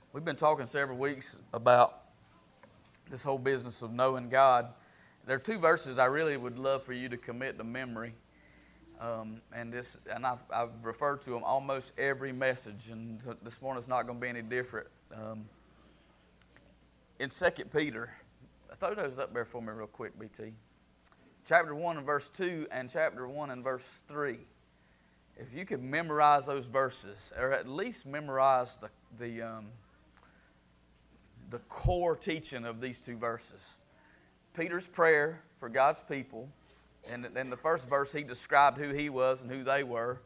We've been talking several weeks about this whole business of knowing God. There are two verses I really would love for you to commit to memory, and I've referred to them almost every message, and this morning's not going to be any different. In 2 Peter, throw those up there for me real quick, BT. Chapter 1 and verse 2 and chapter 1 and verse 3. If you could memorize those verses, or at least memorize the core teaching of these two verses. Peter's prayer for God's people, and in the first verse he described who he was and who they were,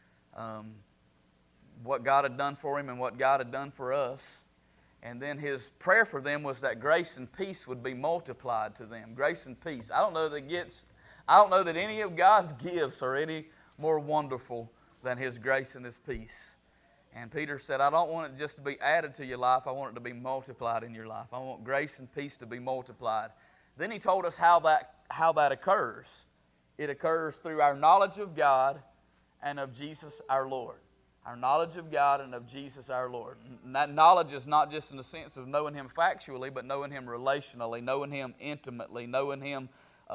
what God had done for him and what God had done for us. And then his prayer for them was that grace and peace would be multiplied to them. Grace and peace. I don't know that any of God's gifts are any more wonderful than His grace and His peace. And Peter said, I don't want it just to be added to your life. I want it to be multiplied in your life. I want grace and peace to be multiplied. Then he told us how that occurs. It occurs through our knowledge of God and of Jesus our Lord. Our knowledge of God and of Jesus our Lord. And that knowledge is not just in the sense of knowing Him factually, but knowing Him relationally, knowing Him intimately, knowing Him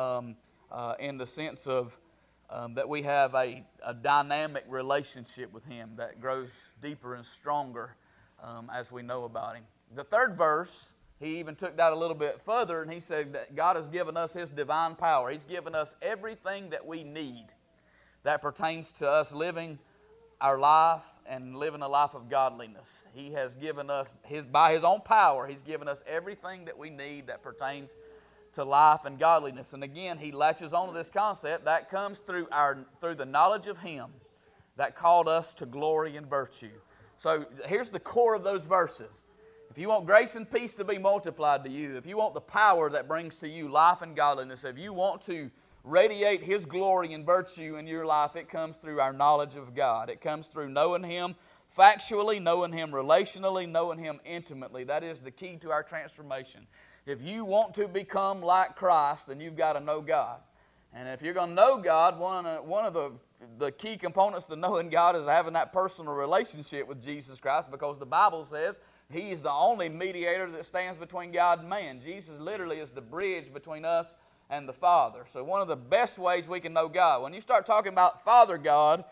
in the sense of that we have a dynamic relationship with Him that grows deeper and stronger as we know about Him. The third verse, he even took that a little bit further, and he said that God has given us His divine power. He's given us everything that we need that pertains to us living our life and living a life of godliness. He has given us, by His own power, He's given us everything that we need that pertains to life and godliness. And again, he latches on to this concept that comes through the knowledge of Him that called us to glory and virtue. So here's the core of those verses. If you want grace and peace to be multiplied to you, if you want the power that brings to you life and godliness, if you want to radiate His glory and virtue in your life, it comes through our knowledge of God. It comes through knowing Him factually, knowing Him relationally, knowing Him intimately. That is the key to our transformation. If you want to become like Christ, then you've got to know God. And if you're going to know God, one of the key components to knowing God is having that personal relationship with Jesus Christ, because the Bible says He's the only mediator that stands between God and man. Jesus literally is the bridge between us and the Father. So one of the best ways we can know God, when you start talking about Father God,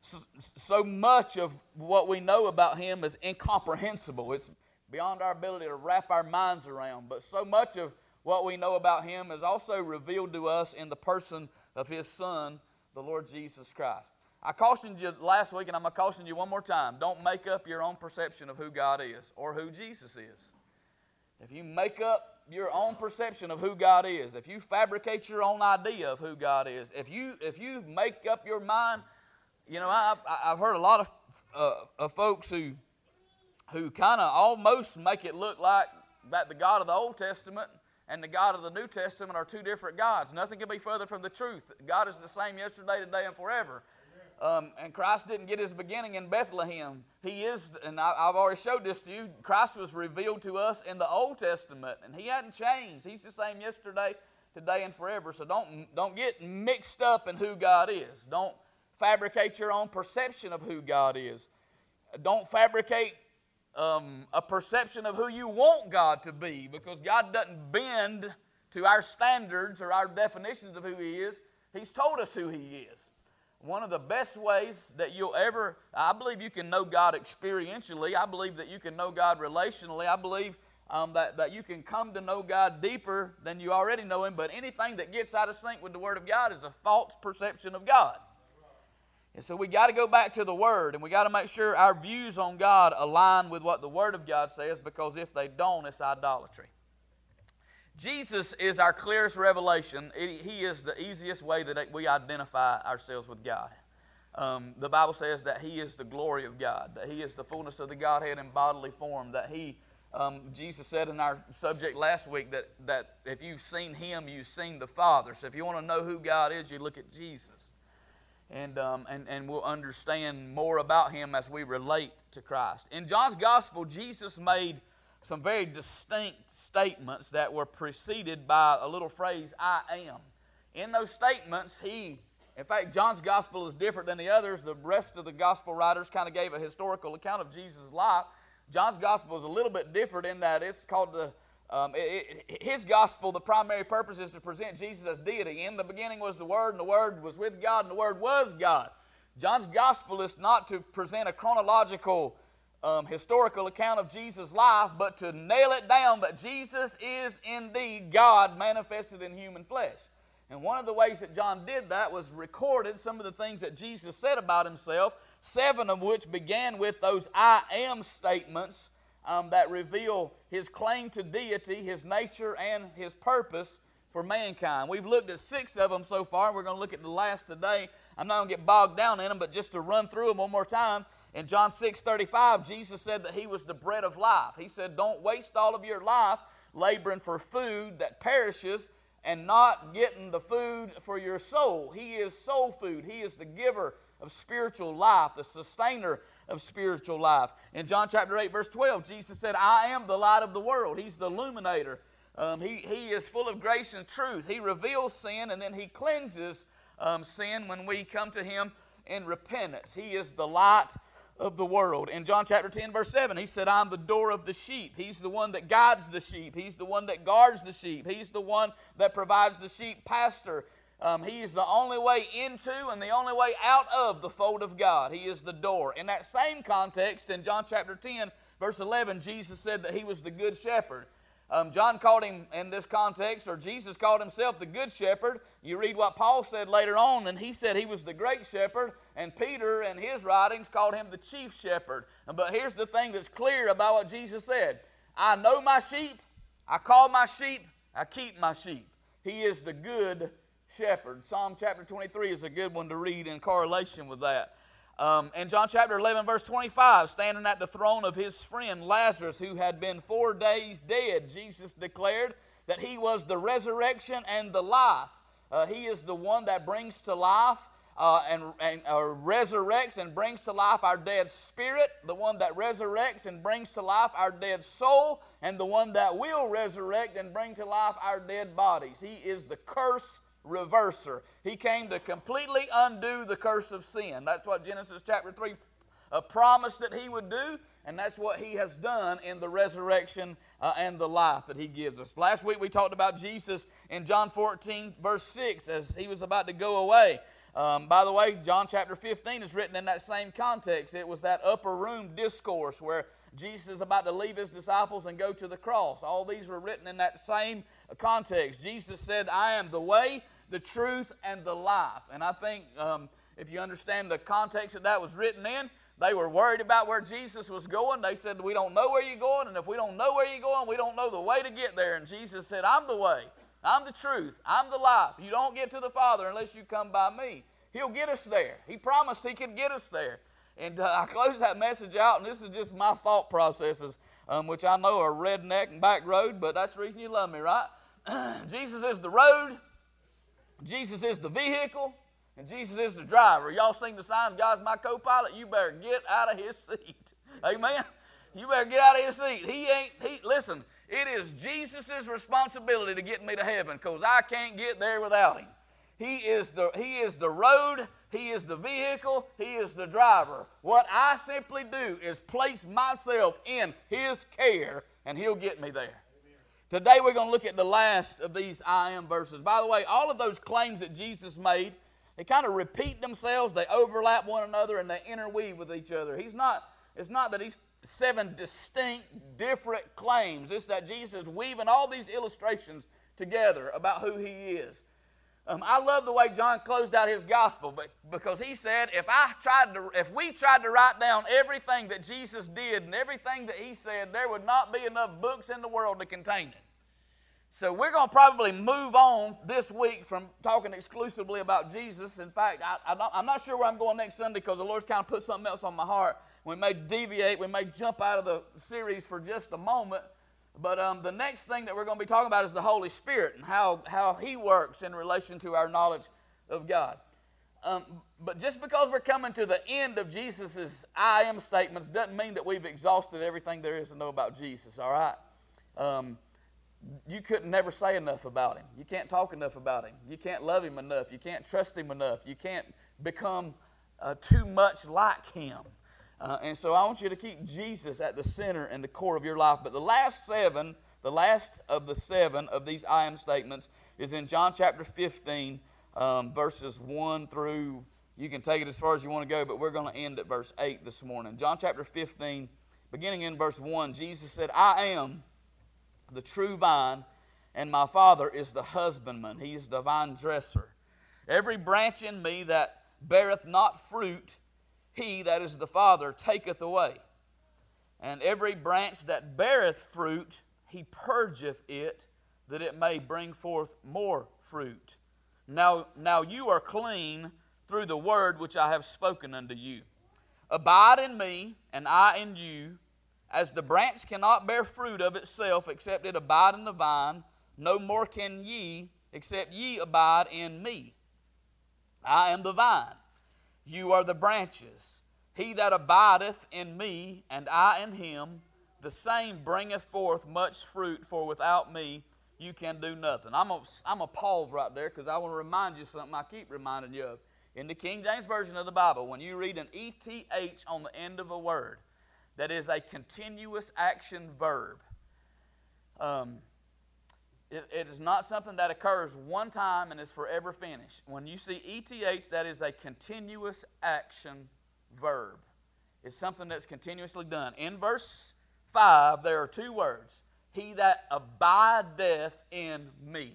so much of what we know about Him is incomprehensible. It's beyond our ability to wrap our minds around. But so much of what we know about Him is also revealed to us in the person of His Son, the Lord Jesus Christ. I cautioned you last week, and I'm going to caution you one more time. Don't make up your own perception of who God is or who Jesus is. If you make up your own perception of who God is, if you fabricate your own idea of who God is, if you make up your mind, you know, I've heard a lot of folks who kind of almost make it look like that the God of the Old Testament and the God of the New Testament are two different gods. Nothing can be further from the truth. God is the same yesterday, today, and forever. And Christ didn't get His beginning in Bethlehem. He is, and I've already showed this to you, Christ was revealed to us in the Old Testament, and He hadn't changed. He's the same yesterday, today, and forever. So don't get mixed up in who God is. Don't fabricate your own perception of who God is. Don't fabricate a perception of who you want God to be, because God doesn't bend to our standards or our definitions of who He is. He's told us who He is. One of the best ways that I believe you can know God experientially. I believe that you can know God relationally. I believe that you can come to know God deeper than you already know Him, but anything that gets out of sync with the Word of God is a false perception of God. And so we got to go back to the Word, and we got to make sure our views on God align with what the Word of God says, because if they don't, it's idolatry. Jesus is our clearest revelation. He is the easiest way that we identify ourselves with God. The Bible says that He is the glory of God, that He is the fullness of the Godhead in bodily form, that Jesus said in our subject last week that if you've seen Him, you've seen the Father. So if you want to know who God is, you look at Jesus. And we'll understand more about Him as we relate to Christ. In John's Gospel, Jesus made some very distinct statements that were preceded by a little phrase, I am. In those statements, in fact, John's Gospel is different than the others. The rest of the Gospel writers kind of gave a historical account of Jesus' life. John's gospel is a little bit different in that it's called his gospel, the primary purpose is to present Jesus as deity. In the beginning was the Word, and the Word was with God, and the Word was God. John's gospel is not to present a chronological, historical account of Jesus' life, but to nail it down that Jesus is indeed God manifested in human flesh. And one of the ways that John did that was recorded some of the things that Jesus said about himself, 7 of which began with those I am statements that reveal his claim to deity, his nature, and his purpose for mankind. We've looked at 6 of them so far. We're going to look at the last today. I'm not going to get bogged down in them, but just to run through them one more time. In John 6:35, Jesus said that he was the bread of life. He said, don't waste all of your life laboring for food that perishes and not getting the food for your soul. He is soul food. He is the giver of spiritual life, the sustainer of spiritual life. In John chapter 8, verse 12, Jesus said, I am the light of the world. He's the illuminator. He is full of grace and truth. He reveals sin, and then he cleanses sin when we come to him in repentance. He is the light of the world. In John chapter 10, verse 7, he said, I'm the door of the sheep. He's the one that guides the sheep. He's the one that guards the sheep. He's the one that provides the sheep pasture. He is the only way into and the only way out of the fold of God. He is the door. In that same context, in John chapter 10, verse 11, Jesus said that he was the good shepherd. John called him in this context, or Jesus called himself the good shepherd. You read what Paul said later on, and he said he was the great shepherd, and Peter in his writings called him the chief shepherd. But here's the thing that's clear about what Jesus said. I know my sheep, I call my sheep, I keep my sheep. He is the good shepherd. Psalm chapter 23 is a good one to read in correlation with that. In John chapter 11, verse 25, standing at the throne of his friend Lazarus, who had been 4 days dead, Jesus declared that he was the resurrection and the life. He is the one that brings to life and resurrects and brings to life our dead spirit, the one that resurrects and brings to life our dead soul, and the one that will resurrect and bring to life our dead bodies. He is the curse reverser. He came to completely undo the curse of sin. That's what Genesis chapter 3 promised that he would do, and that's what he has done in the resurrection and the life that he gives us. Last week we talked about Jesus in John 14 verse 6 as he was about to go away. By the way, John chapter 15 is written in that same context. It was that upper room discourse where Jesus is about to leave his disciples and go to the cross. All these were written in that same context. Jesus said, I am the way, the truth, and the life. And I think if you understand the context that was written in, they were worried about where Jesus was going. They said, we don't know where you're going, and if we don't know where you're going, we don't know the way to get there. And Jesus said, I'm the way, I'm the truth, I'm the life. You don't get to the Father unless you come by me. He'll get us there. He promised he could get us there. And I close that message out, and this is just my thought processes, which I know are redneck and back road, but that's the reason you love me, right? Jesus is the road, Jesus is the vehicle, and Jesus is the driver. Y'all sing the sign, God's my co-pilot, you better get out of his seat. Amen? You better get out of his seat. Listen, it is Jesus' responsibility to get me to heaven because I can't get there without him. He is the road, he is the vehicle, he is the driver. What I simply do is place myself in his care, and he'll get me there. Today we're going to look at the last of these I am verses. By the way, all of those claims that Jesus made, they kind of repeat themselves, they overlap one another, and they interweave with each other. It's not that he's 7 distinct, different claims. It's that Jesus is weaving all these illustrations together about who he is. I love the way John closed out his gospel, because he said, if we tried to write down everything that Jesus did and everything that he said, there would not be enough books in the world to contain it. So we're going to probably move on this week from talking exclusively about Jesus. In fact, I'm not sure where I'm going next Sunday because the Lord's kind of put something else on my heart. We may deviate, we may jump out of the series for just a moment. But the next thing that we're going to be talking about is the Holy Spirit and how he works in relation to our knowledge of God. But just because we're coming to the end of Jesus' I am statements doesn't mean that we've exhausted everything there is to know about Jesus, all right? You couldn't never say enough about him. You can't talk enough about him. You can't love him enough. You can't trust him enough. You can't become too much like him. And so I want you to keep Jesus at the center and the core of your life. But the last of the 7 of these I am statements is in John chapter 15, verses 1 through, you can take it as far as you want to go, but we're going to end at verse 8 this morning. John chapter 15, beginning in verse 1, Jesus said, I am the true vine, and my Father is the husbandman. He is the vine dresser. Every branch in me that beareth not fruit, he, that is the Father, taketh away. And every branch that beareth fruit, he purgeth it, that it may bring forth more fruit. Now you are clean through the word which I have spoken unto you. Abide in me, and I in you. As the branch cannot bear fruit of itself, except it abide in the vine, no more can ye, except ye abide in me. I am the vine, you are the branches. He that abideth in me, and I in him, the same bringeth forth much fruit, for without me you can do nothing. I'm going to pause right there because I want to remind you something I keep reminding you of. In the King James Version of the Bible, when you read an ETH on the end of a word, that is a continuous action verb. It is not something that occurs one time and is forever finished. When you see ETH, that is a continuous action verb. It's something that's continuously done. In verse 5, there are 2 words. He that abideth in me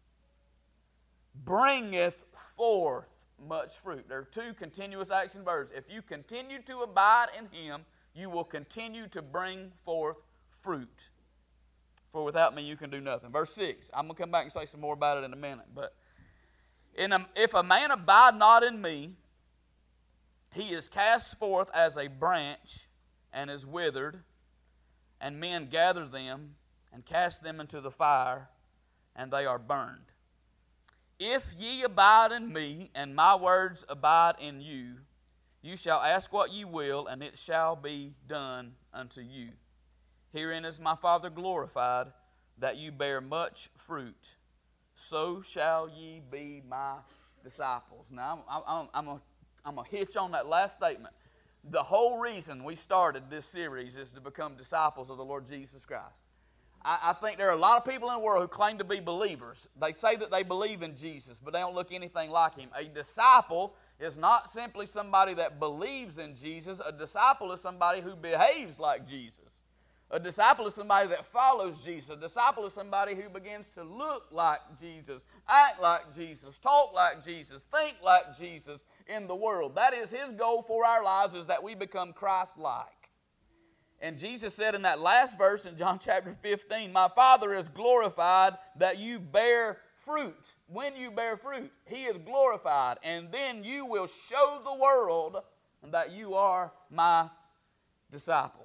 bringeth forth much fruit. There are 2 continuous action verbs. If you continue to abide in him, you will continue to bring forth fruit. For without me you can do nothing. Verse 6. I'm going to come back and say some more about it in a minute. But if a man abide not in me, he is cast forth as a branch and is withered, and men gather them and cast them into the fire, and they are burned. If ye abide in me, and my words abide in you, you shall ask what ye will, and it shall be done unto you. Herein is my Father glorified, that you bear much fruit. So shall ye be my disciples. Now, I'm going to hitch on that last statement. The whole reason we started this series is to become disciples of the Lord Jesus Christ. I think there are a lot of people in the world who claim to be believers. They say that they believe in Jesus, but they don't look anything like him. A disciple is not simply somebody that believes in Jesus. A disciple is somebody who behaves like Jesus. A disciple is somebody that follows Jesus. A disciple is somebody who begins to look like Jesus, act like Jesus, talk like Jesus, think like Jesus in the world. That is his goal for our lives, is that we become Christ-like. And Jesus said in that last verse in John chapter 15, my Father is glorified that you bear fruit. When you bear fruit, he is glorified. And then you will show the world that you are my disciples.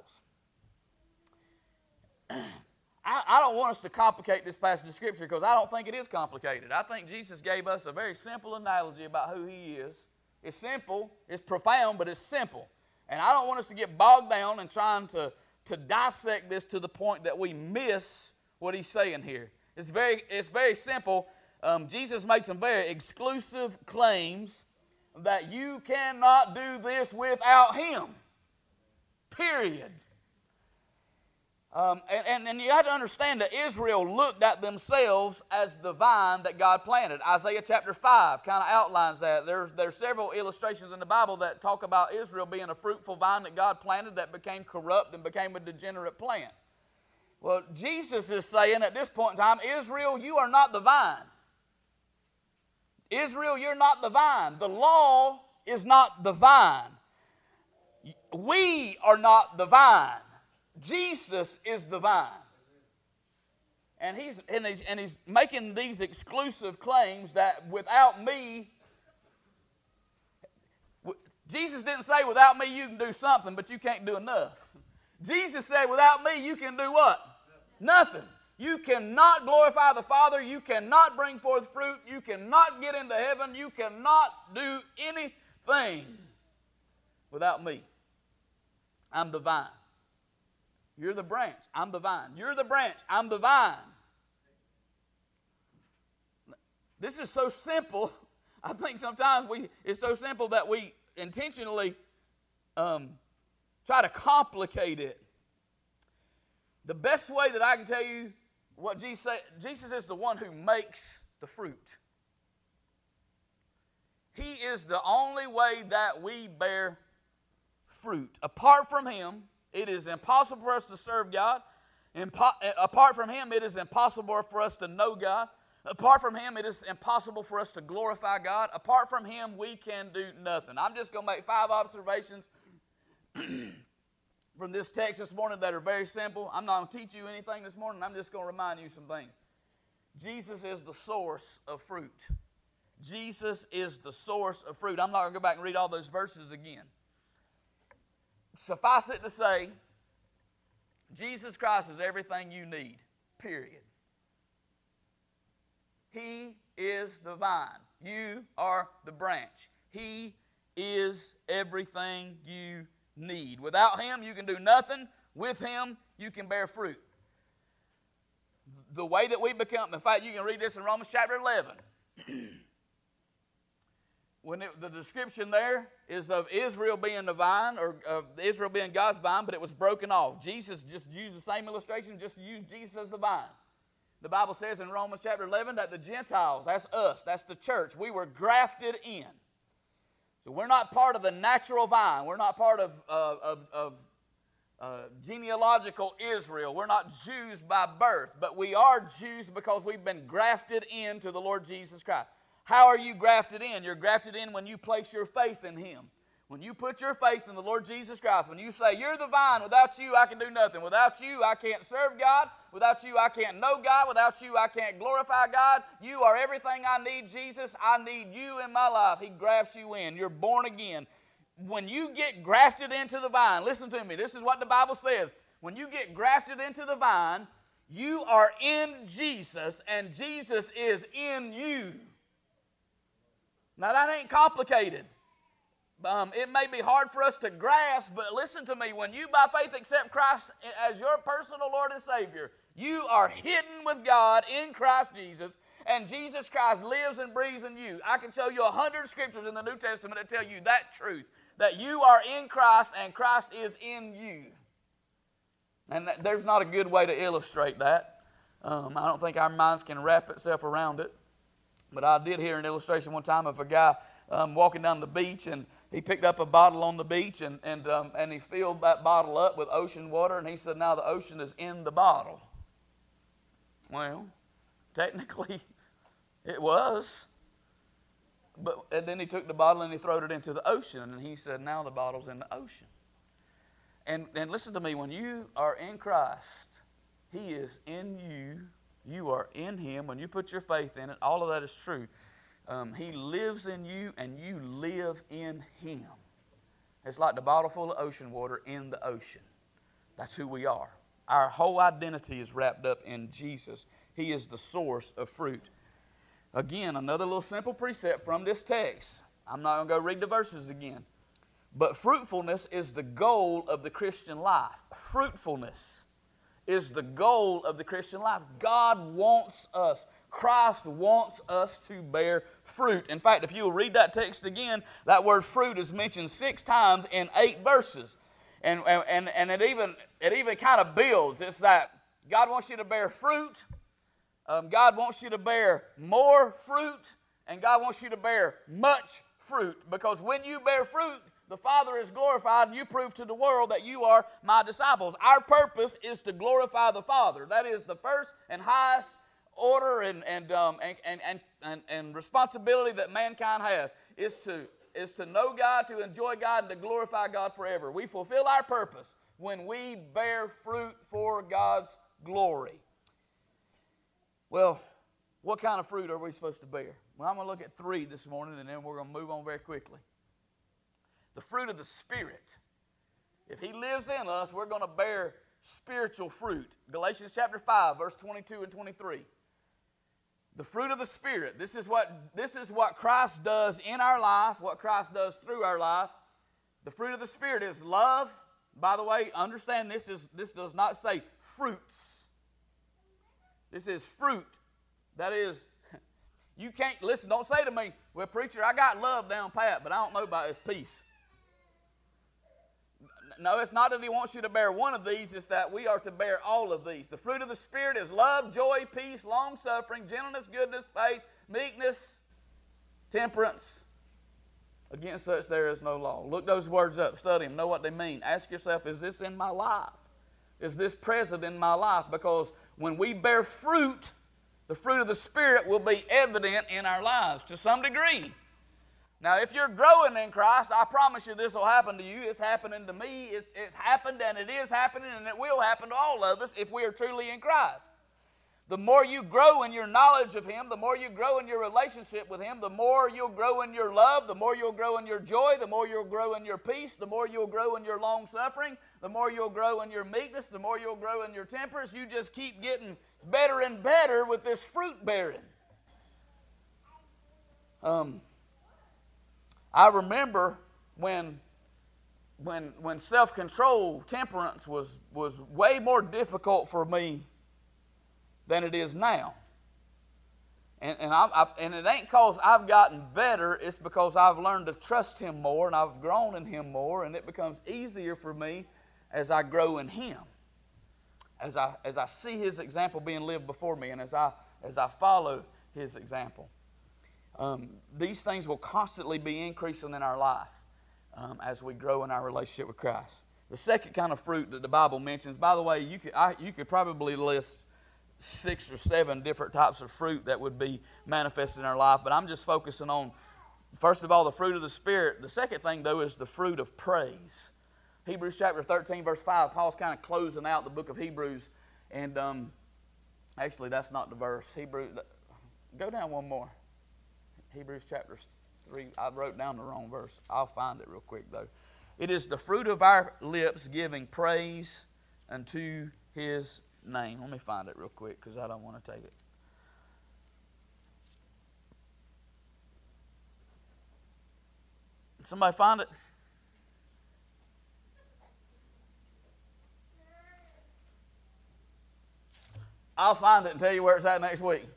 I don't want us to complicate this passage of Scripture because I don't think it is complicated. I think Jesus gave us a very simple analogy about who he is. It's simple, it's profound, but it's simple. And I don't want us to get bogged down in trying to dissect this to the point that we miss what he's saying here. It's very simple. Jesus makes some very exclusive claims that you cannot do this without him. Period. And you have to understand that Israel looked at themselves as the vine that God planted. Isaiah chapter 5 kind of outlines that. There are several illustrations in the Bible that talk about Israel being a fruitful vine that God planted that became corrupt and became a degenerate plant. Well, Jesus is saying at this point in time, Israel, you are not the vine. Israel, you're not the vine. The law is not the vine. We are not the vine. Jesus is the vine. And he's making these exclusive claims that without me, Jesus didn't say without me you can do something, but you can't do enough. Jesus said without me you can do what? Nothing. You cannot glorify the Father. You cannot bring forth fruit. You cannot get into heaven. You cannot do anything without me. I'm the vine. You're the branch. I'm the vine. You're the branch. I'm the vine. This is so simple. I think sometimes it's so simple that we intentionally try to complicate it. The best way that I can tell you what Jesus said, Jesus is the one who makes the fruit. He is the only way that we bear fruit. Apart from Him, it is impossible for us to serve God. Apart from Him, it is impossible for us to know God. Apart from Him, it is impossible for us to glorify God. Apart from Him, we can do nothing. I'm just going to make 5 observations from this text this morning that are very simple. I'm not going to teach you anything this morning. I'm just going to remind you some things. Jesus is the source of fruit. Jesus is the source of fruit. I'm not going to go back and read all those verses again. Suffice it to say, Jesus Christ is everything you need, period. He is the vine. You are the branch. He is everything you need. Without Him, you can do nothing. With Him, you can bear fruit. The way that we become, in fact, you can read this in Romans chapter 11. The description there is of Israel being the vine, or of Israel being God's vine, but it was broken off. Jesus just used the same illustration, just used Jesus as the vine. The Bible says in Romans chapter 11 that the Gentiles, that's us, that's the church, we were grafted in. So we're not part of the natural vine. We're not part of genealogical Israel. We're not Jews by birth, but we are Jews because we've been grafted into the Lord Jesus Christ. How are you grafted in? You're grafted in when you place your faith in Him. When you put your faith in the Lord Jesus Christ, when you say, you're the vine, without you I can do nothing. Without you I can't serve God. Without you I can't know God. Without you I can't glorify God. You are everything I need, Jesus. I need you in my life. He grafts you in. You're born again. When you get grafted into the vine, listen to me, this is what the Bible says. When you get grafted into the vine, you are in Jesus and Jesus is in you. Now that ain't complicated. It may be hard for us to grasp, but listen to me. When you by faith accept Christ as your personal Lord and Savior, you are hidden with God in Christ Jesus, and Jesus Christ lives and breathes in you. I can show you 100 scriptures in the New Testament that tell you that truth, that you are in Christ and Christ is in you. And there's not a good way to illustrate that. I don't think our minds can wrap itself around it. But I did hear an illustration one time of a guy walking down the beach, and he picked up a bottle on the beach, and he filled that bottle up with ocean water, and he said, now the ocean is in the bottle. Well, technically, it was. And then he took the bottle and he threw it into the ocean, and he said, now the bottle's in the ocean. And listen to me, when you are in Christ, He is in you. You are in Him. When you put your faith in it, all of that is true. He lives in you and you live in Him. It's like the bottle full of ocean water in the ocean. That's who we are. Our whole identity is wrapped up in Jesus. He is the source of fruit. Again, another little simple precept from this text. I'm not going to go read the verses again. But fruitfulness is the goal of the Christian life. Fruitfulness is the goal of the Christian life. God wants us, Christ wants us to bear fruit. In fact, if you'll read that text again, that word fruit is mentioned 6 times in 8 verses. And it even kind of builds. It's that God wants you to bear fruit, God wants you to bear more fruit, and God wants you to bear much fruit. Because when you bear fruit, the Father is glorified, and you prove to the world that you are my disciples. Our purpose is to glorify the Father. That is the first and highest order and responsibility that mankind has, is to know God, to enjoy God, and to glorify God forever. We fulfill our purpose when we bear fruit for God's glory. Well, what kind of fruit are we supposed to bear? Well, I'm going to look at 3 this morning, and then we're going to move on very quickly. The fruit of the Spirit. If He lives in us, we're going to bear spiritual fruit. Galatians chapter 5, verse 22 and 23. The fruit of the Spirit. This is what Christ does in our life, what Christ does through our life. The fruit of the Spirit is love. By the way, understand this does not say fruits. This is fruit. That is, you can't, listen, don't say to me, well, preacher, I got love down pat, but I don't know about His peace. No, it's not that He wants you to bear one of these. It's that we are to bear all of these. The fruit of the Spirit is love, joy, peace, long-suffering, gentleness, goodness, faith, meekness, temperance. Against such there is no law. Look those words up. Study them. Know what they mean. Ask yourself, is this in my life? Is this present in my life? Because when we bear fruit, the fruit of the Spirit will be evident in our lives to some degree. Now, if you're growing in Christ, I promise you this will happen to you. It's happening to me. It's happened, and it is happening, and it will happen to all of us if we are truly in Christ. The more you grow in your knowledge of Him, the more you grow in your relationship with Him, the more you'll grow in your love, the more you'll grow in your joy, the more you'll grow in your peace, the more you'll grow in your long-suffering, the more you'll grow in your meekness, the more you'll grow in your temperance. You just keep getting better and better with this fruit bearing. I remember when self-control, temperance was way more difficult for me than it is now. And it ain't because I've gotten better, it's because I've learned to trust Him more and I've grown in Him more, and it becomes easier for me as I grow in Him. As I see His example being lived before me, and as I follow His example. These things will constantly be increasing in our life as we grow in our relationship with Christ. The second kind of fruit that the Bible mentions, by the way, you could probably list 6 or 7 different types of fruit that would be manifested in our life, but I'm just focusing on, first of all, the fruit of the Spirit. The second thing, though, is the fruit of praise. Hebrews chapter 13, verse 5, Paul's kind of closing out the book of Hebrews, and actually, that's not the verse. Go down one more. Hebrews chapter 3, I wrote down the wrong verse. I'll find it real quick, though. It is the fruit of our lips giving praise unto His name. Let me find it real quick because I don't want to take it. Somebody find it? I'll find it and tell you where it's at next week.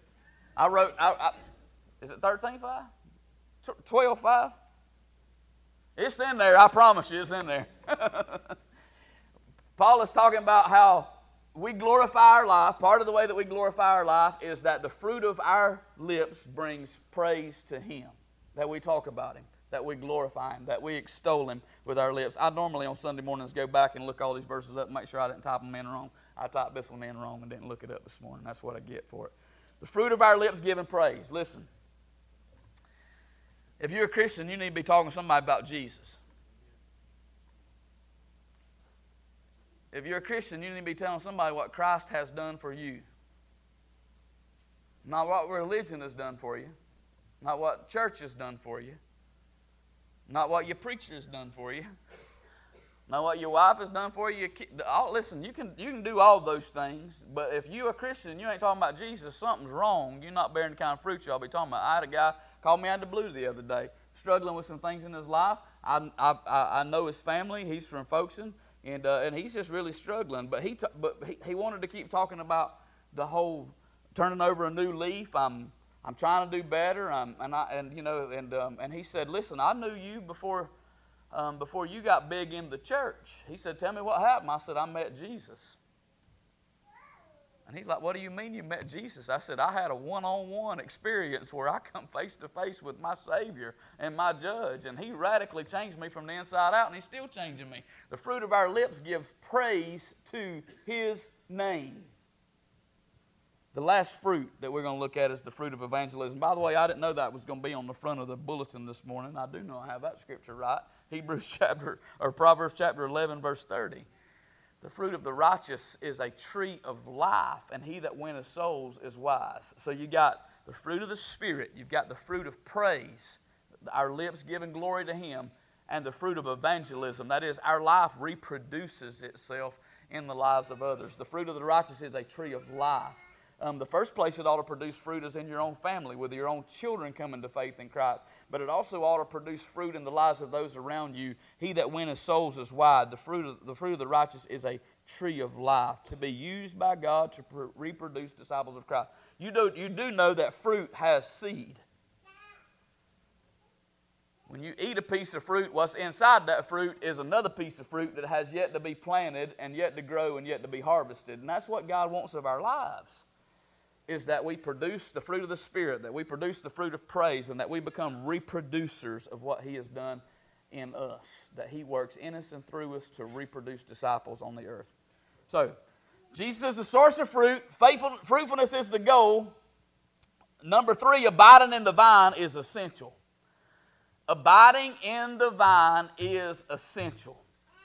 Is it 13:5? 12:5? It's in there. I promise you it's in there. Paul is talking about how we glorify our life. Part of the way that we glorify our life is that the fruit of our lips brings praise to Him. That we talk about Him, that we glorify Him, that we extol Him with our lips. I normally on Sunday mornings go back and look all these verses up and make sure I didn't type them in wrong. I typed this one in wrong and didn't look it up this morning. That's what I get for it. The fruit of our lips giving praise. Listen. If you're a Christian, you need to be talking to somebody about Jesus. If you're a Christian, you need to be telling somebody what Christ has done for you. Not what religion has done for you. Not what church has done for you. Not what your preacher has done for you. Not what your wife has done for you. Listen, you can do all those things, but if you're a Christian, you ain't talking about Jesus, something's wrong. You're not bearing the kind of fruit y'all be talking about. I had a guy call me out of the blue the other day, struggling with some things in his life. I know his family. He's from Folkestone, and he's just really struggling. But he wanted to keep talking about the whole turning over a new leaf. I'm trying to do better. And he said, "Listen, I knew you before you got big in the church." He said, "Tell me what happened." I said, "I met Jesus." And he's like, "What do you mean you met Jesus?" I said, "I had a one-on-one experience where I come face to face with my Savior and my Judge, and He radically changed me from the inside out, and He's still changing me." The fruit of our lips gives praise to His name. The last fruit that we're going to look at is the fruit of evangelism. By the way, I didn't know that was going to be on the front of the bulletin this morning. I do know I have that scripture right. Proverbs chapter 11, verse 30. The fruit of the righteous is a tree of life, and he that winneth souls is wise. So you got the fruit of the Spirit, you've got the fruit of praise, our lips giving glory to Him, and the fruit of evangelism. That is, our life reproduces itself in the lives of others. The fruit of the righteous is a tree of life. The first place it ought to produce fruit is in your own family, with your own children coming to faith in Christ. But it also ought to produce fruit in the lives of those around you. He that winneth souls is wise. The fruit of the righteous is a tree of life, to be used by God to reproduce disciples of Christ. You do know that fruit has seed. When you eat a piece of fruit, what's inside that fruit is another piece of fruit that has yet to be planted and yet to grow and yet to be harvested. And that's what God wants of our lives, is that we produce the fruit of the Spirit, that we produce the fruit of praise, and that we become reproducers of what He has done in us, that He works in us and through us to reproduce disciples on the earth. So, Jesus is the source of fruit. Fruitfulness is the goal. Number 3, abiding in the vine is essential. Abiding in the vine is essential.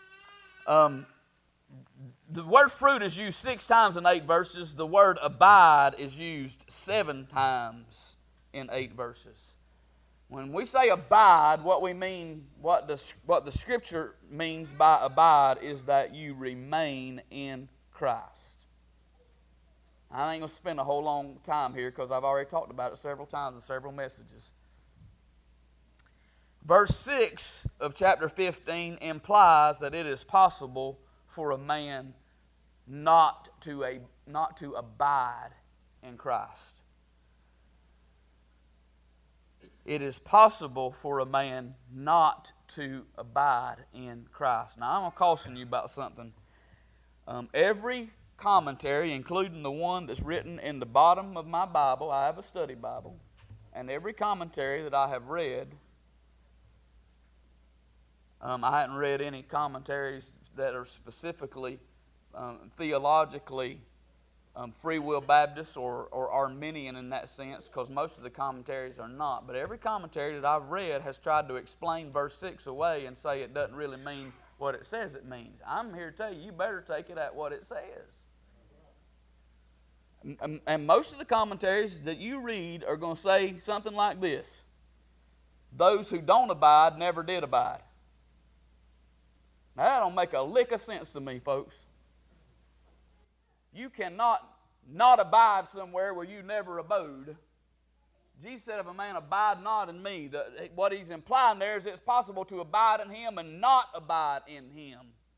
The word fruit is used 6 times in 8 verses. The word abide is used 7 times in 8 verses. When we say abide, what we mean, what the Scripture means by abide is that you remain in Christ. I ain't going to spend a whole long time here because I've already talked about it several times in several messages. Verse 6 of chapter 15 implies that it is possible for a man not to abide in Christ. It is possible for a man not to abide in Christ. Now, I'm going to caution you about something. Every commentary, including the one that's written in the bottom of my Bible, I have a study Bible, and every commentary that I have read, I hadn't read any commentaries that are specifically theologically Free Will Baptist or Arminian in that sense, because most of the commentaries are not. But every commentary that I've read has tried to explain verse 6 away and say it doesn't really mean what it says it means. I'm here to tell you, you better take it at what it says. And most of the commentaries that you read are going to say something like this: those who don't abide never did abide. Now, that don't make a lick of sense to me, folks. You cannot not abide somewhere where you never abode. Jesus said, if a man abide not in me, what he's implying there is it's possible to abide in Him and not abide in Him.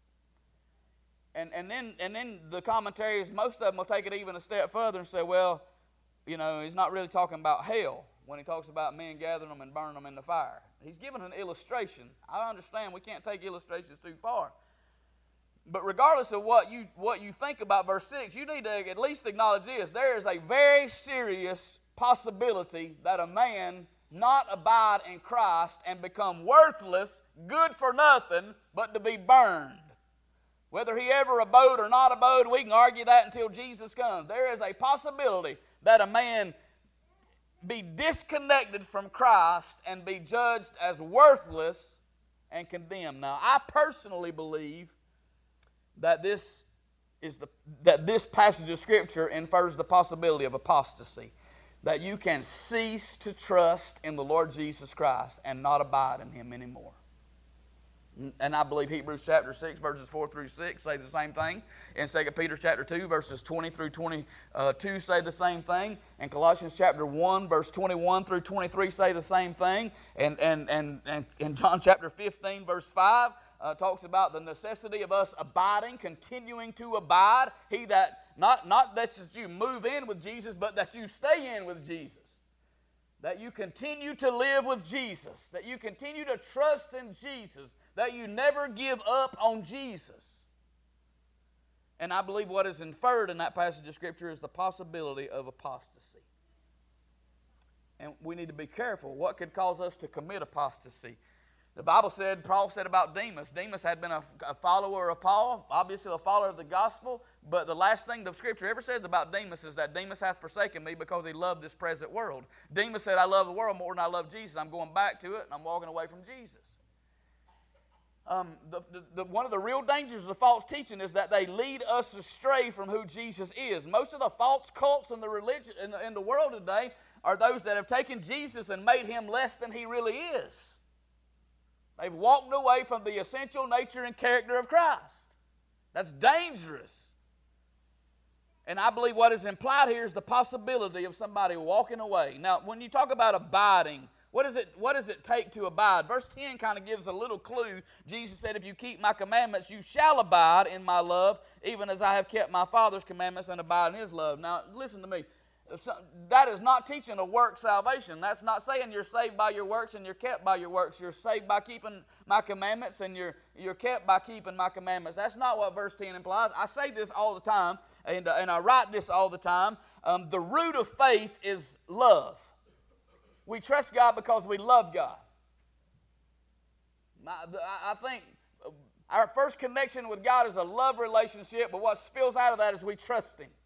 And then the commentaries, most of them will take it even a step further and say, well, you know, he's not really talking about hell when he talks about men gathering them and burning them in the fire. He's given an illustration. I understand we can't take illustrations too far. But regardless of what you think about verse 6, you need to at least acknowledge this. There is a very serious possibility that a man not abide in Christ and become worthless, good for nothing, but to be burned. Whether he ever abode or not abode, we can argue that until Jesus comes. There is a possibility that a man be disconnected from Christ and be judged as worthless and condemned. Now, I personally believe that this passage of Scripture infers the possibility of apostasy, that you can cease to trust in the Lord Jesus Christ and not abide in Him anymore. And I believe Hebrews chapter 6 verses 4 through 6 say the same thing. And 2 Peter chapter 2 verses 20 through 22 say the same thing. And Colossians chapter 1 verse 21 through 23 say the same thing. And John chapter 15 verse 5 talks about the necessity of us abiding, continuing to abide. He that, not that you move in with Jesus, but that you stay in with Jesus. That you continue to live with Jesus. That you continue to trust in Jesus. That you never give up on Jesus. And I believe what is inferred in that passage of Scripture is the possibility of apostasy. And we need to be careful. What could cause us to commit apostasy? The Bible said, Paul said about Demas. Demas had been a follower of Paul, obviously a follower of the gospel, but the last thing the Scripture ever says about Demas is that Demas hath forsaken me because he loved this present world. Demas said, I love the world more than I love Jesus. I'm going back to it, and I'm walking away from Jesus. One of the real dangers of false teaching is that they lead us astray from who Jesus is. Most of the false cults in the religion in the world today are those that have taken Jesus and made Him less than He really is. They've walked away from the essential nature and character of Christ. That's dangerous. And I believe what is implied here is the possibility of somebody walking away. Now, when you talk about abiding, what does it take to abide? Verse 10 kind of gives a little clue. Jesus said, if you keep my commandments, you shall abide in my love, even as I have kept my Father's commandments and abide in His love. Now, listen to me. That is not teaching a work salvation. That's not saying you're saved by your works and you're kept by your works. You're saved by keeping my commandments and you're kept by keeping my commandments. That's not what verse 10 implies. I say this all the time, and I write this all the time. The root of faith is love. We trust God because we love God. I think our first connection with God is a love relationship, but what spills out of that is we trust Him.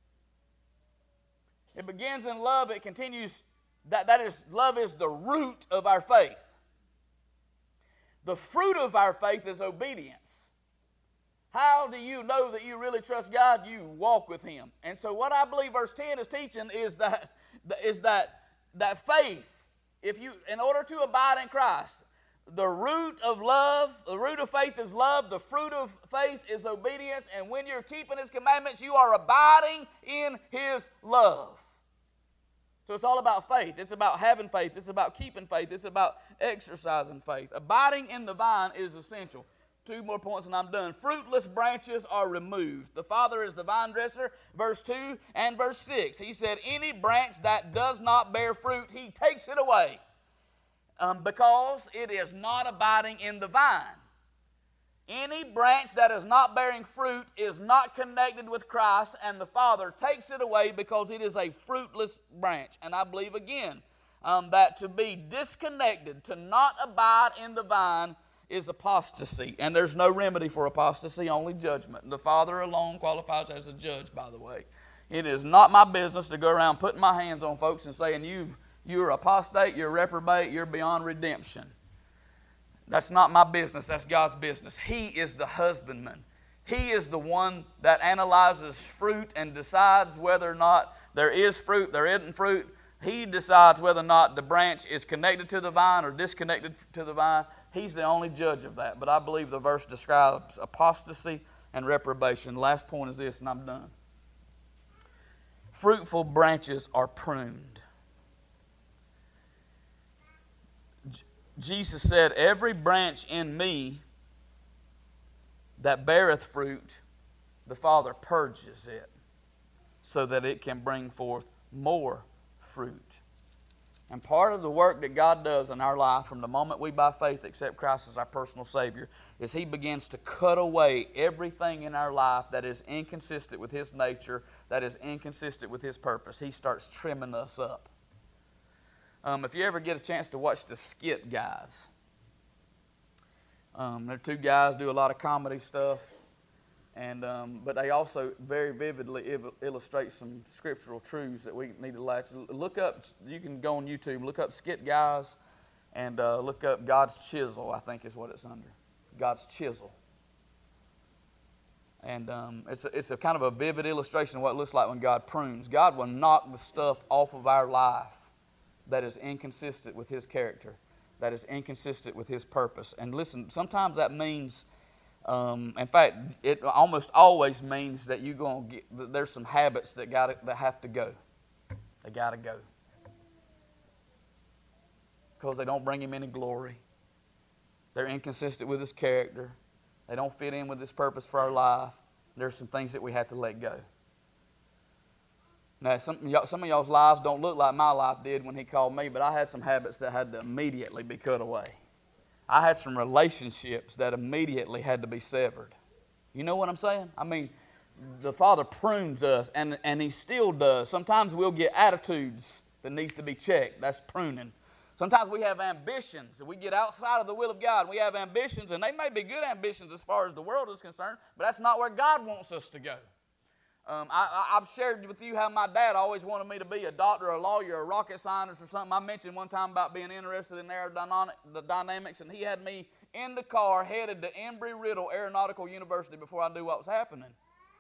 It begins in love, it continues, love is the root of our faith. The fruit of our faith is obedience. How do you know that you really trust God? You walk with Him. And so what I believe verse 10 is teaching is that faith, in order to abide in Christ, the root of faith is love, the fruit of faith is obedience, and when you're keeping His commandments, you are abiding in His love. So it's all about faith. It's about having faith. It's about keeping faith. It's about exercising faith. Abiding in the vine is essential. 2 more points and I'm done. Fruitless branches are removed. The Father is the vine dresser, verse 2 and verse 6. He said, any branch that does not bear fruit, He takes it away. Because it is not abiding in the vine. Any branch that is not bearing fruit is not connected with Christ, and the Father takes it away because it is a fruitless branch. And I believe again that to be disconnected, to not abide in the vine, is apostasy. And there's no remedy for apostasy, only judgment. And the Father alone qualifies as a judge, by the way. It is not my business to go around putting my hands on folks and saying, you're apostate, you're reprobate, you're beyond redemption. That's not my business, that's God's business. He is the husbandman. He is the one that analyzes fruit and decides whether or not there is fruit, there isn't fruit. He decides whether or not the branch is connected to the vine or disconnected to the vine. He's the only judge of that. But I believe the verse describes apostasy and reprobation. The last point is this, and I'm done. Fruitful branches are pruned. Jesus said, every branch in me that beareth fruit, the Father purges it so that it can bring forth more fruit. And part of the work that God does in our life from the moment we by faith accept Christ as our personal Savior is He begins to cut away everything in our life that is inconsistent with His nature, that is inconsistent with His purpose. He starts trimming us up. If you ever get a chance to watch the Skit Guys, they're 2 guys do a lot of comedy stuff, and but they also very vividly illustrate some scriptural truths that we need to latch. Look up. You can go on YouTube, look up Skit Guys, and look up God's Chisel. I think is what it's under. God's Chisel. And it's a kind of a vivid illustration of what it looks like when God prunes. God will knock the stuff off of our life that is inconsistent with His character, that is inconsistent with His purpose. And listen, sometimes that means, in fact, it almost always means that there's some habits that have to go. They got to go. Because they don't bring Him any glory. They're inconsistent with His character. They don't fit in with His purpose for our life. There's some things that we have to let go. Now, some of y'all's lives don't look like my life did when He called me, but I had some habits that had to immediately be cut away. I had some relationships that immediately had to be severed. You know what I'm saying? I mean, the Father prunes us, and He still does. Sometimes we'll get attitudes that needs to be checked. That's pruning. Sometimes we have ambitions. We get outside of the will of God, and we have ambitions, and they may be good ambitions as far as the world is concerned, but that's not where God wants us to go. I've shared with you how my dad always wanted me to be a doctor, a lawyer, a rocket scientist or something. I mentioned one time about being interested in aerodynamics, and he had me in the car headed to Embry-Riddle Aeronautical University before I knew what was happening.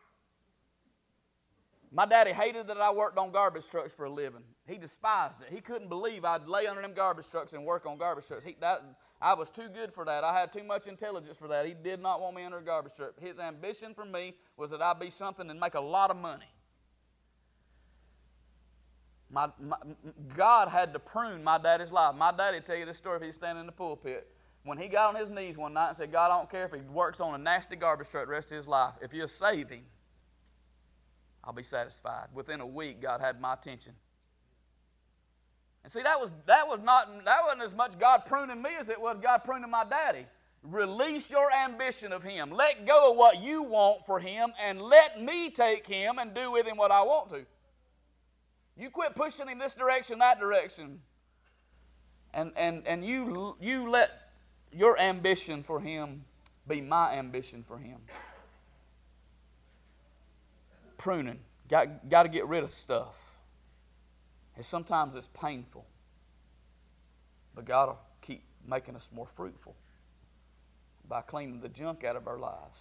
My daddy hated that I worked on garbage trucks for a living. He despised it. He couldn't believe I'd lay under them garbage trucks and work on garbage trucks. I was too good for that. I had too much intelligence for that. He did not want me under a garbage truck. His ambition for me was that I'd be something and make a lot of money. God had to prune my daddy's life. My daddy would tell you this story if he's standing in the pulpit. When he got on his knees one night and said, God, I don't care if he works on a nasty garbage truck the rest of his life. If you'll save him, I'll be satisfied. Within a week, God had my attention. And see, that wasn't as much God pruning me as it was God pruning my daddy. Release your ambition of Him. Let go of what you want for Him and let me take Him and do with Him what I want to. You quit pushing Him this direction, that direction. And you let your ambition for Him be my ambition for Him. Pruning. Got to get rid of stuff. And sometimes it's painful. But God will keep making us more fruitful by cleaning the junk out of our lives.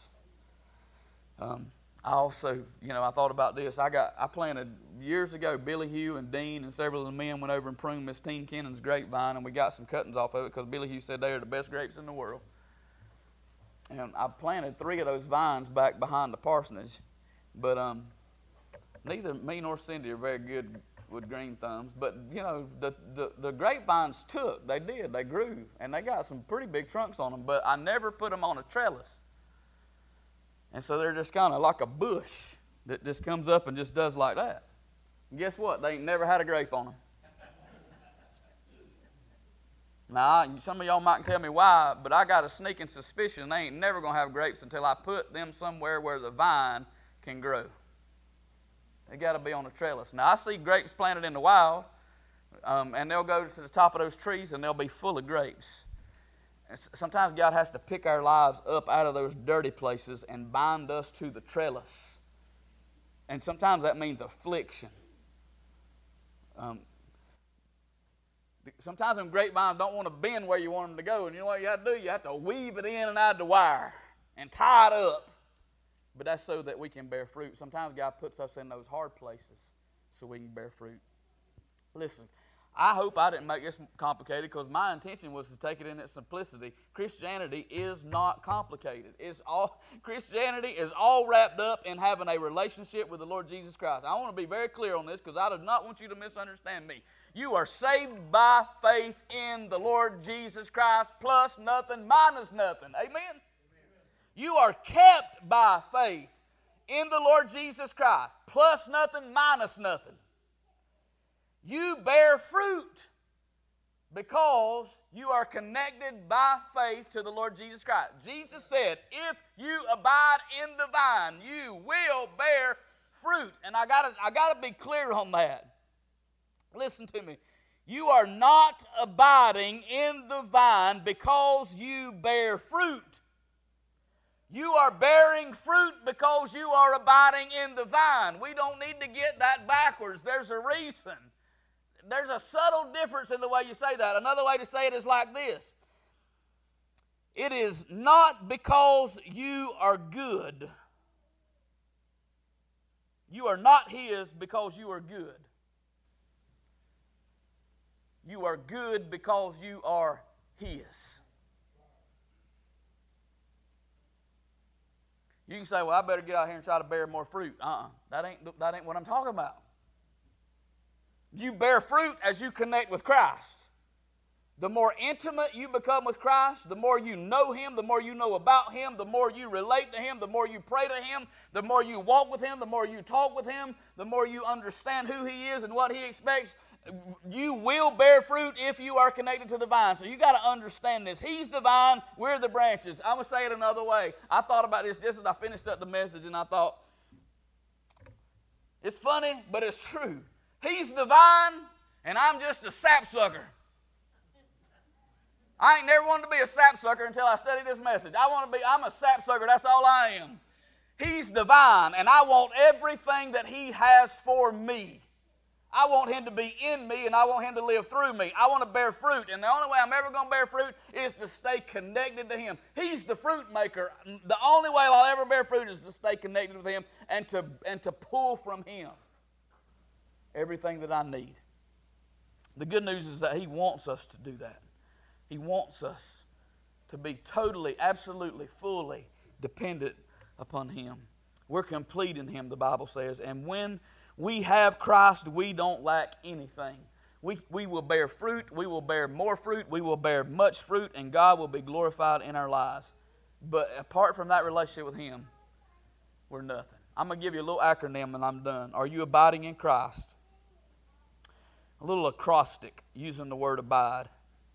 I also, I thought about this. I planted years ago. Billy Hugh and Dean and several of the men went over and pruned Miss Teen Kennon's grapevine, and we got some cuttings off of it because Billy Hugh said they are the best grapes in the world. And I planted 3 of those vines back behind the parsonage, but neither me nor Cindy are very good with green thumbs. But the grapevines took. They did. They grew, and they got some pretty big trunks on them. But I never put them on a trellis. And so they're just kind of like a bush that just comes up and just does like that. And guess what? They ain't never had a grape on them. Now, some of y'all might tell me why, but I got a sneaking suspicion they ain't never going to have grapes until I put them somewhere where the vine can grow. They got to be on a trellis. Now, I see grapes planted in the wild, and they'll go to the top of those trees, and they'll be full of grapes. Sometimes God has to pick our lives up out of those dirty places and bind us to the trellis. And sometimes that means affliction. Sometimes them grapevines don't want to bend where you want them to go. And you know what you have to do? You have to weave it in and out of the wire and tie it up. But that's so that we can bear fruit. Sometimes God puts us in those hard places so we can bear fruit. Listen. I hope I didn't make this complicated because my intention was to take it in its simplicity. Christianity is not complicated. Christianity is all wrapped up in having a relationship with the Lord Jesus Christ. I want to be very clear on this because I do not want you to misunderstand me. You are saved by faith in the Lord Jesus Christ, plus nothing, minus nothing. Amen? You are kept by faith in the Lord Jesus Christ, plus nothing, minus nothing. You bear fruit because you are connected by faith to the Lord Jesus Christ. Jesus said, if you abide in the vine, you will bear fruit. And I gotta be clear on that. Listen to me. You are not abiding in the vine because you bear fruit. You are bearing fruit because you are abiding in the vine. We don't need to get that backwards. There's a reason. There's a subtle difference in the way you say that. Another way to say it is like this. It is not because you are good. You are not His because you are good. You are good because you are His. You can say, well, I better get out here and try to bear more fruit. That ain't what I'm talking about. You bear fruit as you connect with Christ. The more intimate you become with Christ, the more you know Him, the more you know about Him, the more you relate to Him, the more you pray to Him, the more you walk with Him, the more you talk with Him, the more you understand who He is and what He expects. You will bear fruit if you are connected to the vine. So you got to understand this. He's the vine, we're the branches. I'm going to say it another way. I thought about this just as I finished up the message, and I thought, it's funny, but it's true. He's the vine, and I'm just a sapsucker. I ain't never wanted to be a sapsucker until I studied this message. I'm a sapsucker, that's all I am. He's the vine, and I want everything that He has for me. I want Him to be in me, and I want Him to live through me. I want to bear fruit, and the only way I'm ever going to bear fruit is to stay connected to Him. He's the fruit maker. The only way I'll ever bear fruit is to stay connected with Him and to pull from Him everything that I need. The good news is that He wants us to do that. He wants us to be totally, absolutely, fully dependent upon Him. We're complete in Him, the Bible says, and when we have Christ, we don't lack anything. We will bear fruit, we will bear more fruit, we will bear much fruit, and God will be glorified in our lives. But apart from that relationship with Him, we're nothing. I'm going to give you a little acronym and I'm done. Are you abiding in Christ? A little acrostic using the word abide.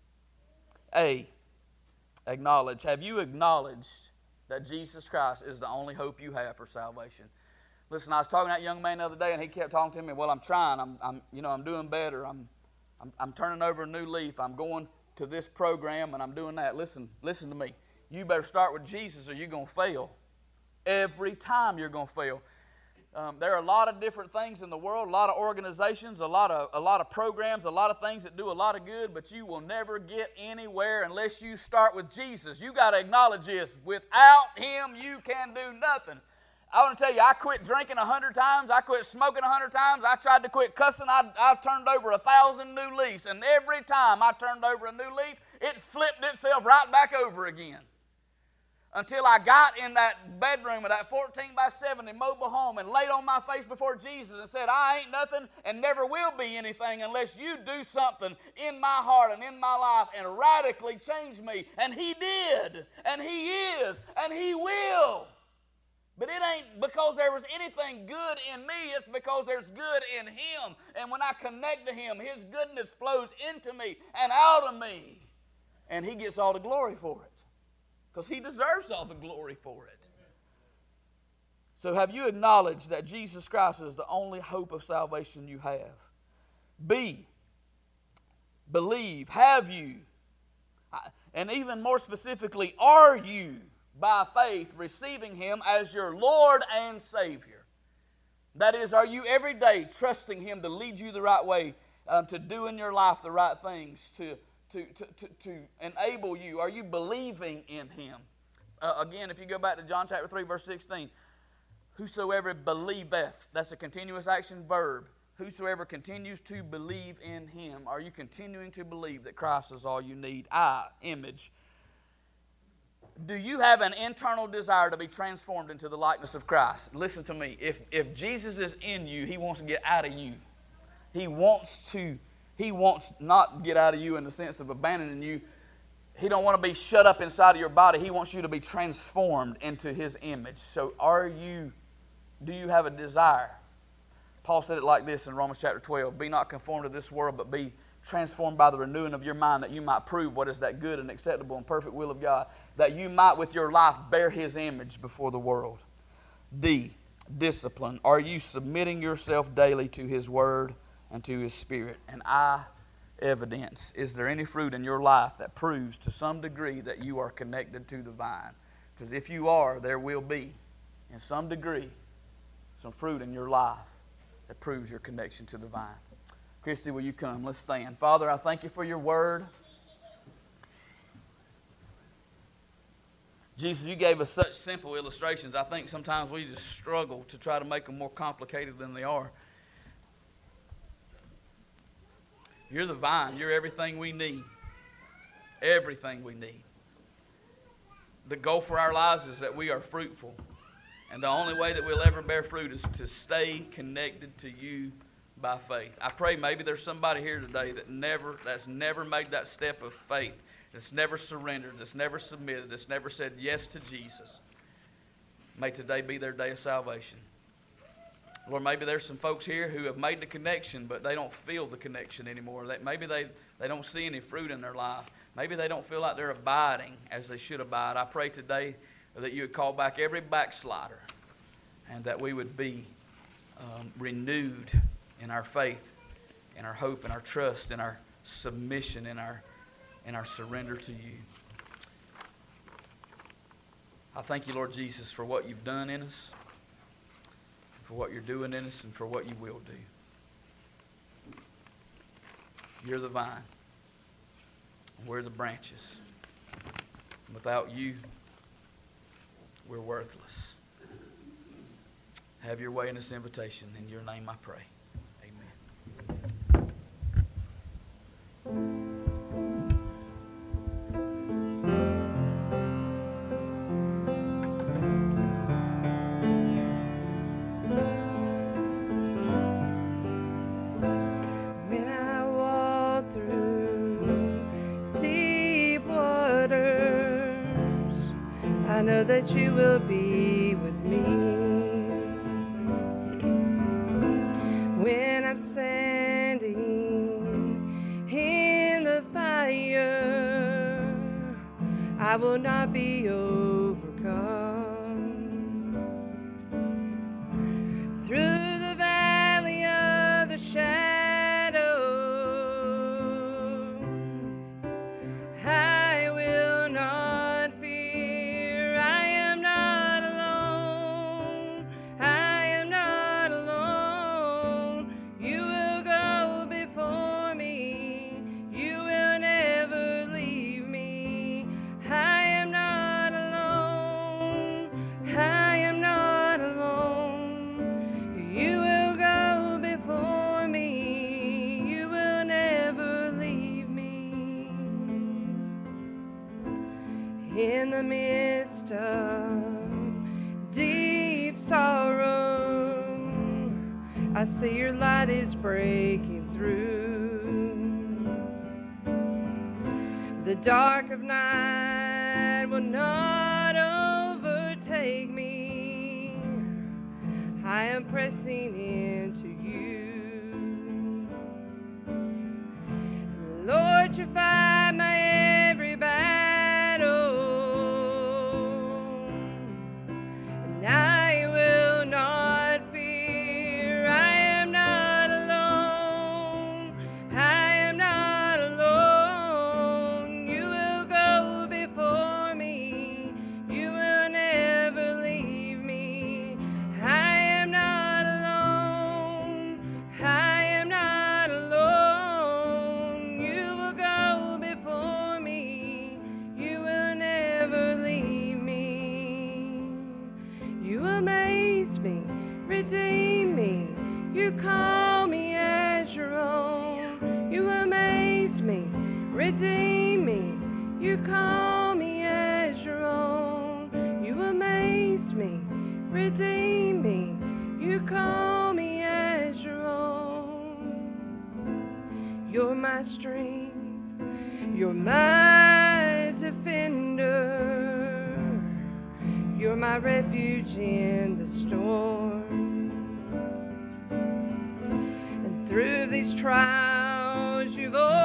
A, acknowledge. Have you acknowledged that Jesus Christ is the only hope you have for salvation? Listen, I was talking to that young man the other day, and he kept talking to me. Well, I'm trying. I'm doing better. I'm turning over a new leaf. I'm going to this program, and I'm doing that. Listen to me. You better start with Jesus, or you're going to fail. Every time you're going to fail. There are a lot of different things in the world, a lot of organizations, a lot of programs, a lot of things that do a lot of good, but you will never get anywhere unless you start with Jesus. You got to acknowledge this. Without Him, you can do nothing. I want to tell you, I quit drinking 100 times. I quit smoking 100 times. I tried to quit cussing. I turned over 1,000 new leaves, and every time I turned over a new leaf, it flipped itself right back over again. Until I got in that bedroom of that 14x70 mobile home and laid on my face before Jesus and said, I ain't nothing and never will be anything unless you do something in my heart and in my life and radically change me. And He did, and He is, and He will. But it ain't because there was anything good in me, it's because there's good in Him. And when I connect to Him, His goodness flows into me and out of me. And He gets all the glory for it. Because He deserves all the glory for it. So have you acknowledged that Jesus Christ is the only hope of salvation you have? B, believe. Have you? And even more specifically, are you by faith receiving Him as your Lord and Savior? That is, are you every day trusting Him to lead you the right way, to do in your life the right things, to enable you? Are you believing in Him? Again, if you go back to John chapter 3, verse 16, whosoever believeth, that's a continuous action verb. Whosoever continues to believe in Him. Are you continuing to believe that Christ is all you need? Image. Do you have an internal desire to be transformed into the likeness of Christ? Listen to me. If Jesus is in you, He wants to get out of you. He wants not get out of you in the sense of abandoning you. He don't want to be shut up inside of your body. He wants you to be transformed into His image. So do you have a desire? Paul said it like this in Romans chapter 12. Be not conformed to this world, but be transformed by the renewing of your mind, that you might prove what is that good and acceptable and perfect will of God, that you might with your life bear His image before the world. D, discipline. Are you submitting yourself daily to His Word and to His Spirit? And evidence. Is there any fruit in your life that proves to some degree that you are connected to the vine? Because if you are, there will be, in some degree, some fruit in your life that proves your connection to the vine. Christy, will you come? Let's stand. Father, I thank You for Your Word. Jesus, You gave us such simple illustrations. I think sometimes we just struggle to try to make them more complicated than they are. You're the vine. You're everything we need. Everything we need. The goal for our lives is that we are fruitful. And the only way that we'll ever bear fruit is to stay connected to You by faith. I pray maybe there's somebody here today that's never made that step of faith, that's never surrendered, that's never submitted, that's never said yes to Jesus. May today be their day of salvation. Lord, maybe there's some folks here who have made the connection, but they don't feel the connection anymore. Maybe they don't see any fruit in their life. Maybe they don't feel like they're abiding as they should abide. I pray today that You would call back every backslider and that we would be renewed in our faith, in our hope, in our trust, in our submission, in our surrender to You. I thank You, Lord Jesus, for what You've done in us, for what You're doing in us, and for what You will do. You're the vine. We're the branches. Without You, we're worthless. Have Your way in this invitation. In Your name I pray. I know that You will be with me. I'm standing in the fire, I will not be overcome. Through the valley of the shadow, I will not fear. I am not alone. I am not alone. You will go before me. You will never leave me. I am not alone. I am not alone. You will go before me. You will never leave me. In the midst of deep sorrow, I see your light is breaking through. The dark of night will not overtake me. I am pressing into you. Lord, you fight my every battle, and I will not fear. I am not alone. I am not alone. You will go before me. You will never leave me. I am not alone. I am not alone. You will go before me. You will never leave me. You amaze me, redeem me. You call me as your own. You amaze me, redeem me. You call me as your own. You amaze me, redeem me. You call me as your own. You're my strength. You're my defender. You're my refuge in the storm. And through these trials, you've